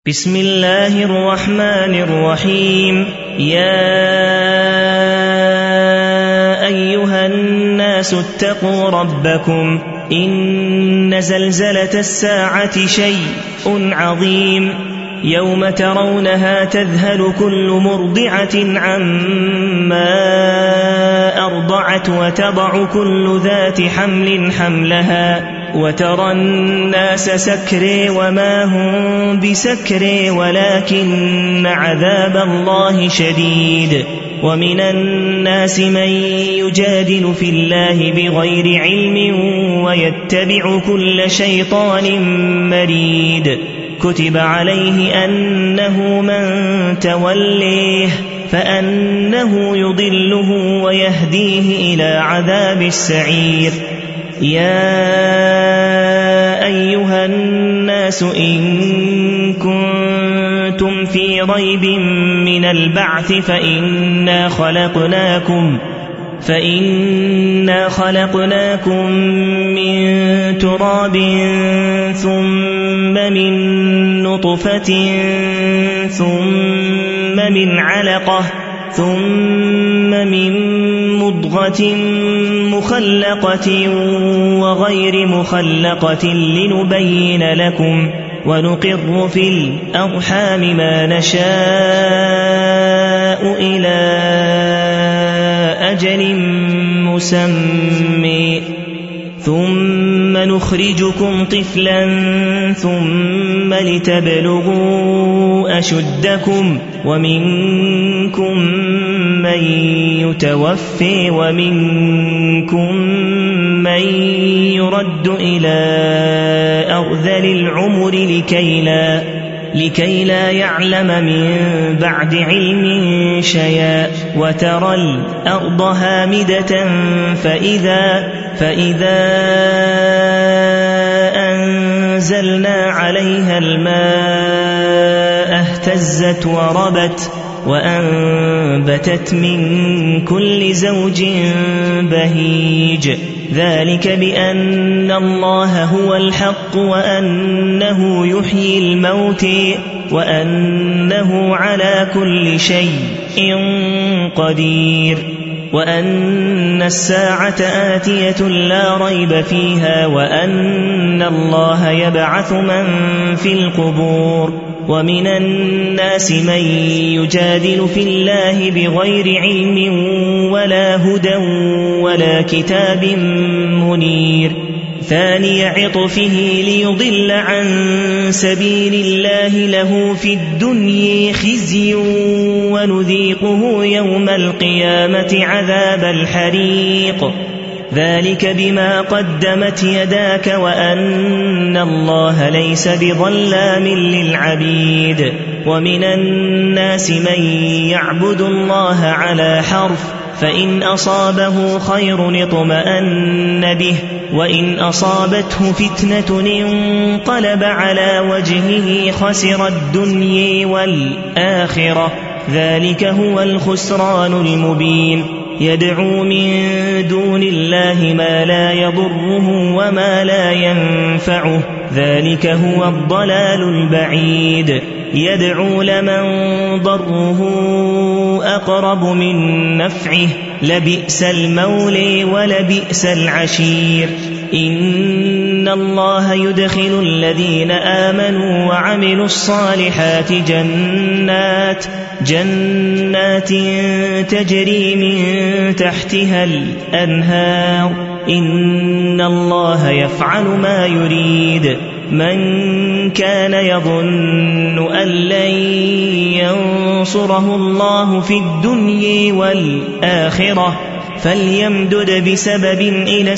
بسم الله الرحمن الرحيم. يا أيها الناس اتقوا ربكم إن زلزلة الساعة شيء عظيم يوم ترونها تذهل كل مرضعة عما أرضعت وتضع كل ذات حمل حملها وترى الناس سكري وما هم بسكري ولكن عذاب الله شديد. ومن الناس من يجادل في الله بغير علم ويتبع كل شيطان مريد. كتب عليه أنه من توليه فأنه يضله ويهديه إلى عذاب السعير. يا أيها الناس إن كنتم في ريب من البعث فإنا خلقناكم من تراب ثم من نطفة ثم من علقة ثم من مضغة مخلقة وغير مخلقة لنبين لكم ونقر في الأرحام ما نشاء إلى أجل مسمى ثم نخرجكم طفلا ثم لتبلغوا أشدكم ومنكم من يتوفي ومنكم من يرد إلى أرذل العمر لكي لا يعلم من بعد علم شيئا. وترى الأرض هامدة فإذا أنزلنا عليها الماء اهتزت وربت وأنبتت من كل زوج بهيج. ذلك بأن الله هو الحق وأنه يحيي الموت وأنه على كل شيء قدير وأن الساعة آتية لا ريب فيها وأن الله يبعث من في القبور. ومن الناس من يجادل في الله بغير علم ولا هدى ولا كتاب منير. ثاني عطفه ليضل عن سبيل الله له في الدنيا خزي ونذيقه يوم القيامة عذاب الحريق. ذلك بما قدمت يداك وأن الله ليس بظلام للعبيد. ومن الناس من يعبد الله على حرف فإن أصابه خير اطمأن به وإن أصابته فتنة انقلب على وجهه خسر الدنيا والآخرة. ذلك هو الخسران المبين. يدعو من دون الله ما لا يضره وما لا ينفعه ذلك هو الضلال البعيد. يدعو لمن ضره أقرب من نفعه لبئس المولى ولبئس العشير. إن الله يدخل الذين آمنوا وعملوا الصالحات جنات تجري من تحتها الأنهار. إن الله يفعل ما يريد. من كان يظن أن لن ينصره الله في الدنيا والآخرة فليمدد بسبب إلى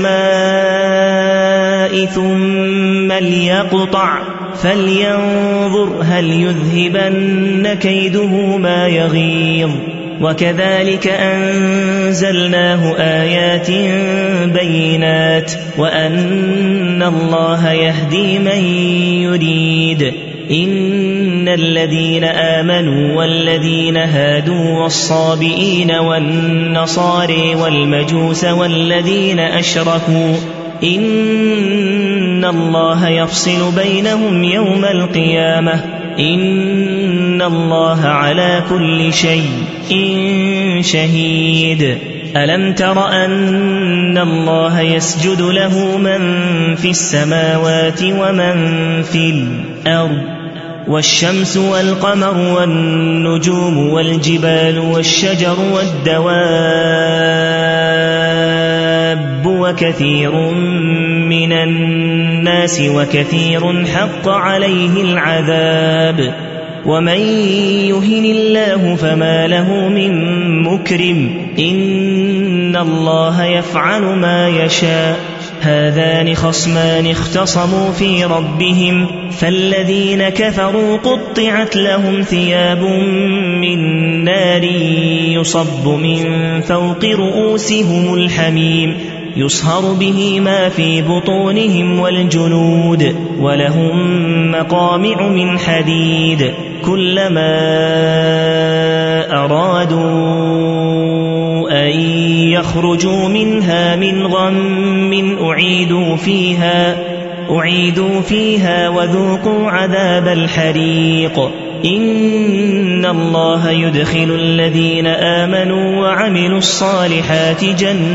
السماء ثم ليقطع فلينظر هل يذهبن كيده ما يغيظ. وكذلك أنزلناه آيات بينات وأن الله يهدي من يريد. إن الذين آمنوا والذين هادوا والصابئين والنصارى والمجوس والذين أشركوا إن الله يفصل بينهم يوم القيامة إن الله على كل شيء شهيد ألم تر أن الله يسجد له من في السماوات ومن في الأرض والشمس والقمر والنجوم والجبال والشجر والدواب وكثير من الناس وكثير حق عليه العذاب ومن يهن الله فما له من مكرم إن الله يفعل ما يشاء هذان خصمان اختصموا في ربهم فالذين كفروا قطعت لهم ثياب من نار يصب من فوق رؤوسهم الحميم يصهر به ما في بطونهم والجلود ولهم مقامع من حديد كلما أرادوا أن يخرجوا منها من غم أعيدوا فيها وذوقوا عذاب الحريق إن الله يدخل الذين آمنوا وعملوا الصالحات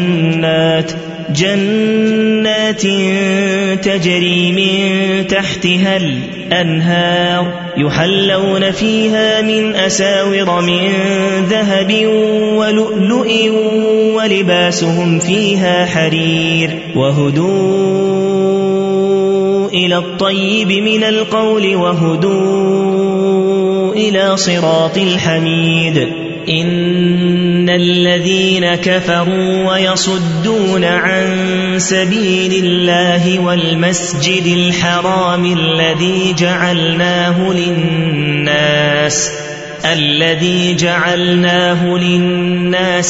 جنات تجري من تحتها الأنهار يحلون فيها من أساور من ذهب ولؤلؤ ولباسهم فيها حرير وهدوا إلى الطيب من القول وهدوا إلى صراط الحميد إن الذين كفروا ويصدون عن سبيل الله والمسجد الحرام الذي جعلناه للناس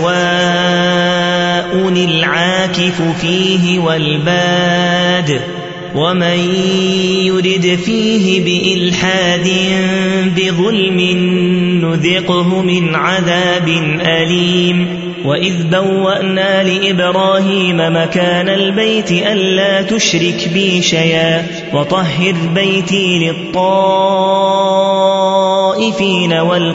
سواء العاكف فيه والباد ومن يرد فيه بإلحاد بظلم نذقه من عذاب أليم وإذ بوأنا لإبراهيم مكان البيت ألا تشرك بي شيئا وطهر بيتي للطائفين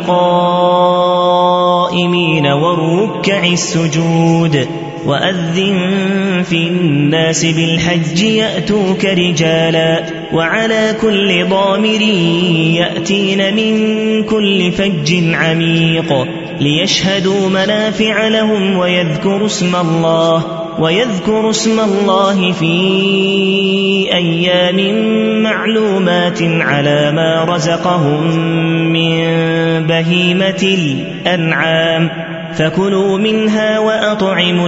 والقائمين والركع السجود وأذن في الناس بالحج يأتوك رجالا وعلى كل ضامر يأتين من كل فج عميق ليشهدوا منافع لهم ويذكروا اسم الله في أيام معلومات على ما رزقهم من بهيمة الأنعام فكلوا منها وأطعموا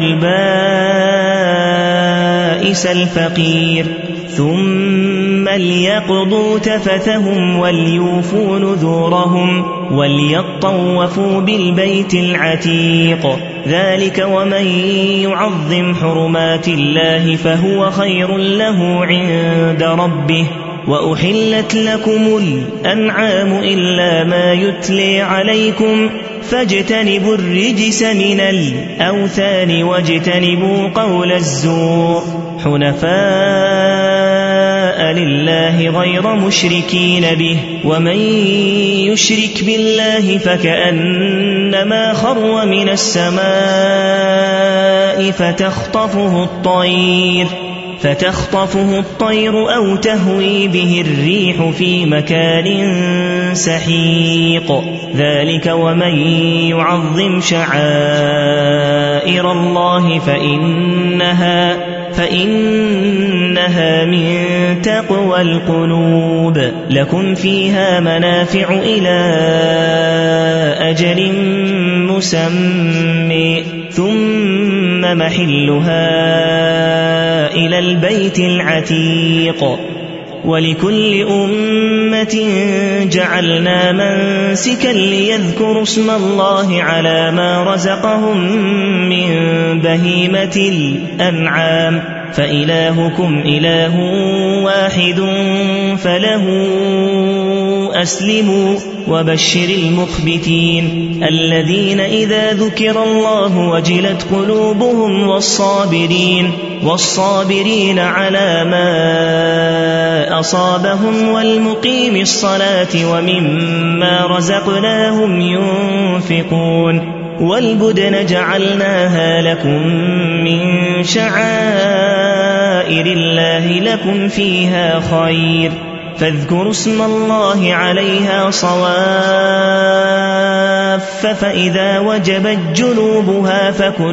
البائس الفقير ثم ليقضوا تفثهم وليوفوا نذورهم وليطوفوا بالبيت العتيق ذلك ومن يعظم حرمات الله فهو خير له عند ربه وأحلت لكم الأنعام إلا ما يتلي عليكم فاجتنبوا الرجس من الأوثان واجتنبوا قول الزور حنفاء لله غير مشركين به ومن يشرك بالله فكأنما خر من السماء فتخطفه الطير أو تهوي به الريح في مكان سحيق ذلك ومن يعظم شعائر الله فإنها من تقوى القلوب لكم فيها منافع إلى أجل مسمى ثم محلها إلى البيت العتيق ولكل أمة جعلنا منسكا ليذكروا اسم الله على ما رزقهم من بهيمة الأنعام فإلهكم إله واحد فله أسلموا وبشر المخبتين الذين إذا ذكر الله وجلت قلوبهم والصابرين على ما أصابهم والمقيم الصلاة ومما رزقناهم ينفقون والبدن جعلناها لكم من شعائر الله لكم فيها خير فاذكروا اسم الله عليها صواف فإذا وجبت جنوبها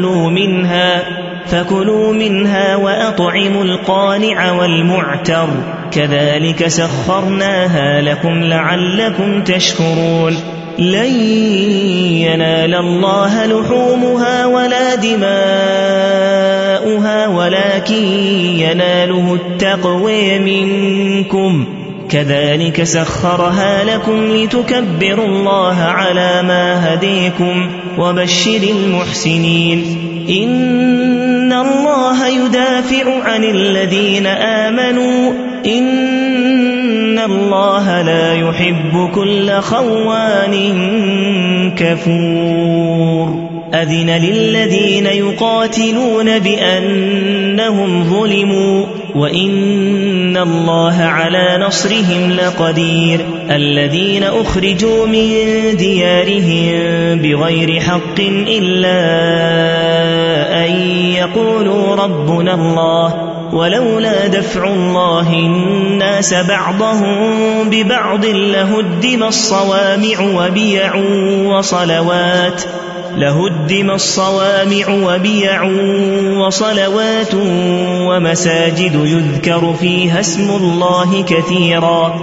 فكلوا منها وأطعموا القانع والمعتر كذلك سخرناها لكم لعلكم تشكرون لن ينال الله لحومها ولا دماؤها ولكن يناله التقوى منكم كذلك سخرها لكم لتكبروا الله على ما هديكم وبشر المحسنين إن الله يدافع عن الذين آمنوا إن الله لا يحب كل خوان كفور أذن للذين يقاتلون بأنهم ظلموا وإن الله على نصرهم لقدير الذين أخرجوا من ديارهم بغير حق إلا أن يقولوا ربنا الله ولولا دفع الله الناس بعضهم ببعض لهدم الصوامع وبيع وصلوات ومساجد يذكر فيها اسم الله كثيرا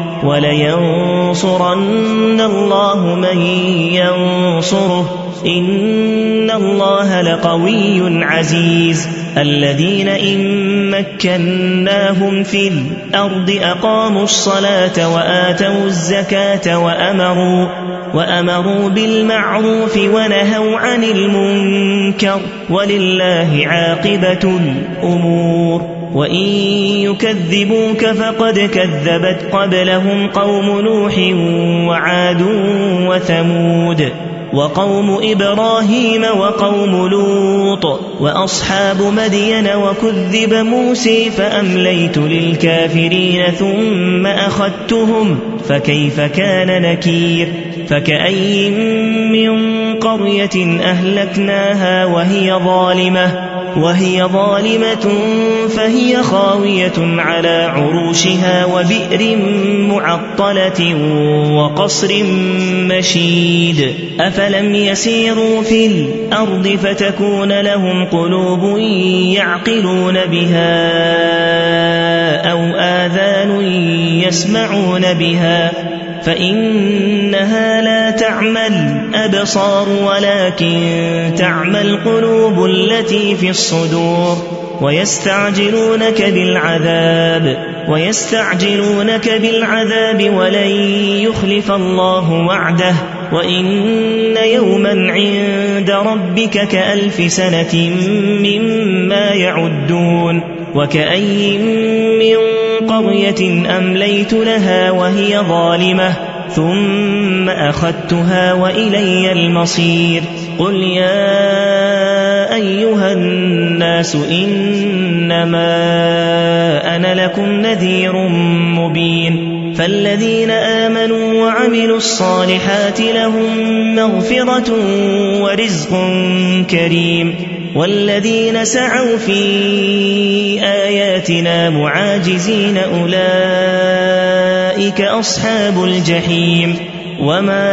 ولينصرن الله من ينصره إن الله لقوي عزيز الذين إن مكناهم في الأرض أقاموا الصلاة وآتوا الزكاة وأمروا بالمعروف ونهوا عن المنكر ولله عاقبة الأمور وإن يكذبوك فقد كذبت قبلهم قوم نوح وعاد وثمود وقوم إبراهيم وقوم لوط وأصحاب مدين وكذب موسى فأمليت للكافرين ثم أخذتهم فكيف كان نكير فكأي من قرية أهلكناها وهي ظالمة فهي خاوية على عروشها وبئر معطلة وقصر مشيد أفلم يسيروا في الأرض فتكون لهم قلوب يعقلون بها أو آذان يسمعون بها فإنها لا تعمى الأبصار ولكن تعمى القلوب التي في الصدور ويستعجلونك بالعذاب ولن يخلف الله وعده وإن يوما عند ربك كألف سنة مما يعدون وكأي من قرية أمليت لها وهي ظالمة ثم أخذتها وإلي المصير قل يا أيها الناس إنما أنا لكم نذير مبين فالذين آمنوا وعملوا الصالحات لهم مغفرة ورزق كريم والذين سعوا في آياتنا معاجزين أولئك أصحاب الجحيم وما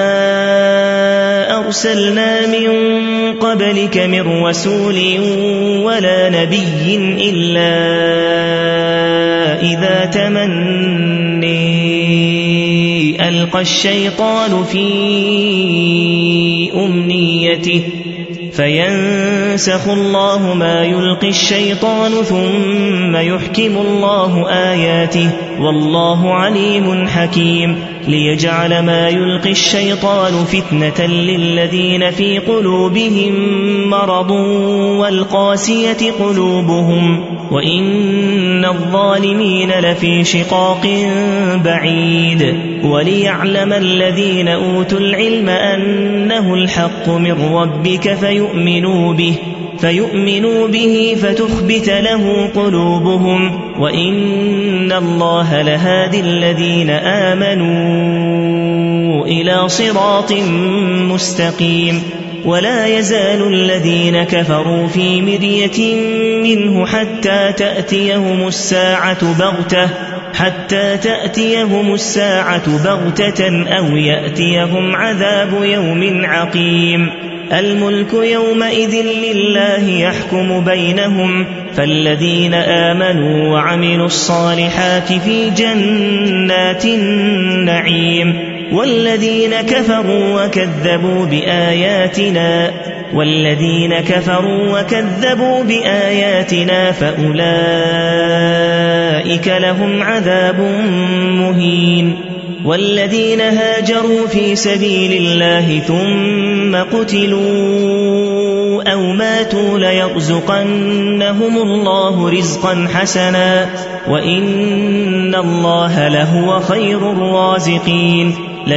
أرسلنا من قبلك من رسول ولا نبي إلا إذا تمني ألقى الشيطان في أمنيته فينسخ الله ما يلقي الشيطان ثم يحكم الله آياته والله عليم حكيم ليجعل ما يلقي الشيطان فتنة للذين في قلوبهم مرض والقاسية قلوبهم وإن الظالمين لفي شقاق بعيد وليعلم الذين أوتوا العلم أنه الحق من ربك فيؤمنوا به فتخبت له قلوبهم وإن الله لهادي الذين آمنوا إلى صراط مستقيم ولا يزال الذين كفروا في مرية منه حتى تأتيهم الساعة بغتة أو يأتيهم عذاب يوم عقيم الملك يومئذ لله يحكم بينهم فالذين آمنوا وعملوا الصالحات في جنات النعيم والذين كفروا وكذبوا بآياتنا فأولئك لهم عذاب مهين والذين هاجروا في سبيل الله ثم قتلوا أو ماتوا ليرزقنهم الله رزقا حسنا وإن الله لهو خير الرازقين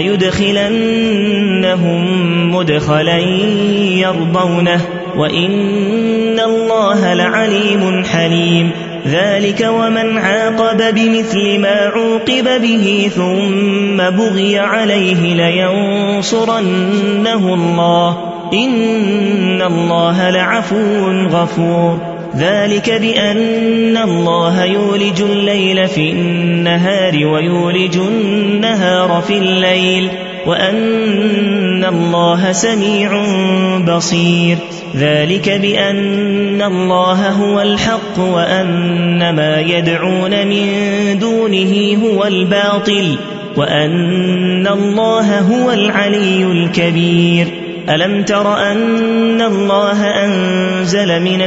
ليدخلنهم مدخلا يرضونه وإن الله لعليم حليم ذلك ومن عاقب بمثل ما عوقب به ثم بغي عليه لينصرنه الله إن الله لعفو غفور ذلك بأن الله يولج الليل في النهار ويولج النهار في الليل وأن الله سميع بصير ذلك بأن الله هو الحق وأن ما يدعون من دونه هو الباطل وأن الله هو العلي الكبير ألم تر أن الله أنزل من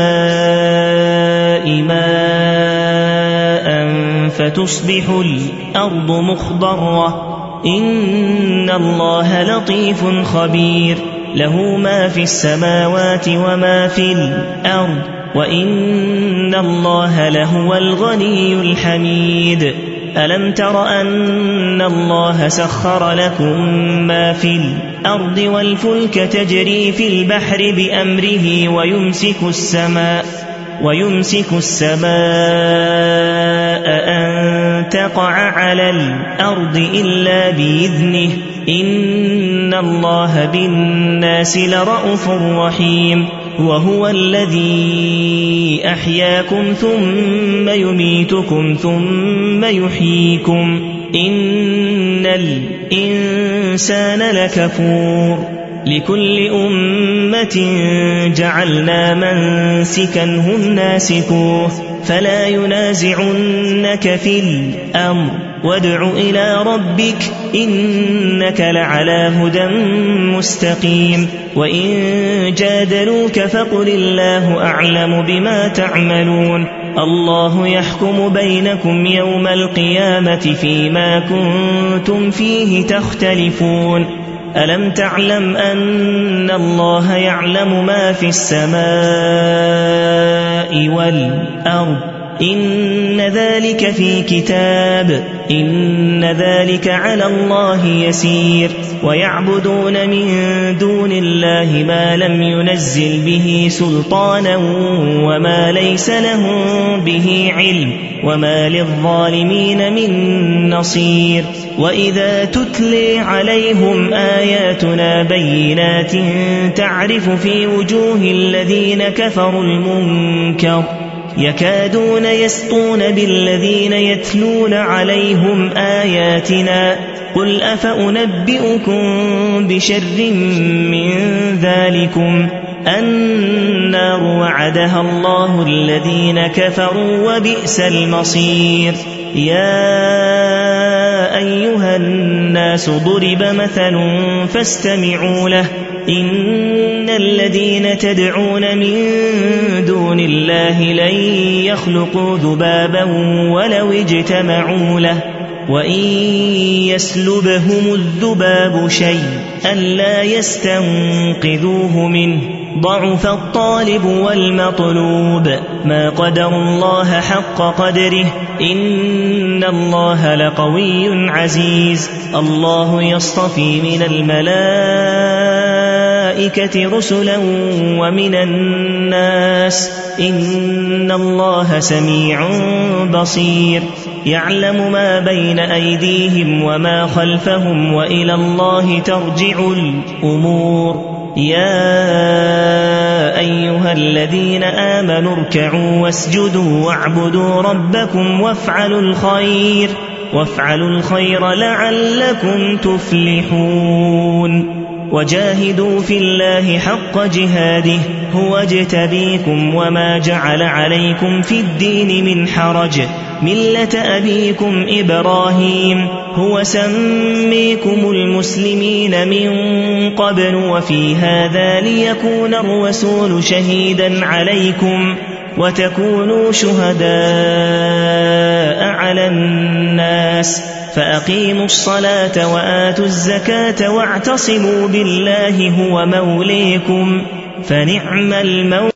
السماء ماء فتصبح الأرض مخضرة إن الله لطيف خبير له ما في السماوات وما في الأرض وإن الله لهو الغني الحميد ألم تر أن الله سخر لكم ما في الأرض والفلك تجري في البحر بأمره ويمسك السماء أن تقع على الأرض إلا بإذنه إن الله بالناس لرءوف رحيم وهو الذي أحياكم ثم يميتكم ثم يحييكم إن الإنسان لكفور لكل أمة جعلنا منسكا هم ناسكوه فلا ينازعنك في الأمر وادع إلى ربك إنك لعلى هدى مستقيم وإن جادلوك فقل الله أعلم بما تعملون الله يحكم بينكم يوم القيامة فيما كنتم فيه تختلفون ألم تعلم أن الله يعلم ما في السماء والأرض إن ذلك في كتاب إن ذلك على الله يسير ويعبدون من دون الله ما لم ينزل به سلطانا وما ليس لهم به علم وما للظالمين من نصير وإذا تتلي عليهم آياتنا بينات تعرف في وجوه الذين كفروا المنكر يكادون يسطون بالذين يتلون عليهم آياتنا قل أفأنبئكم بشر من ذلكم النار وعدها الله الذين كفروا وبئس المصير يا أيها الناس ضرب مثل فاستمعوا له إن الذين تدعون من دون الله لن يخلقوا ذبابا ولو اجتمعوا له وإن يسلبهم الذباب شيئا لا يستنقذوه منه ضعف الطالب والمطلوب ما قدر الله حق قدره إن الله لقوي عزيز الله يصطفي من الملائكة رسلا ومن الناس إن الله سميع بصير يعلم ما بين أيديهم وما خلفهم وإلى الله ترجع الأمور يا أيها الذين آمنوا اركعوا واسجدوا واعبدوا ربكم وافعلوا الخير لعلكم تفلحون وجاهدوا في الله حق جهاده هو اجتبيكم وما جعل عليكم في الدين من حرج ملة أبيكم إبراهيم هو سميكم المسلمين من قبل وفي هذا ليكون الرسول شهيدا عليكم وتكونوا شهداء على الناس فأقيموا الصلاة وآتوا الزكاة واعتصموا بالله هو موليكم فنعم المولى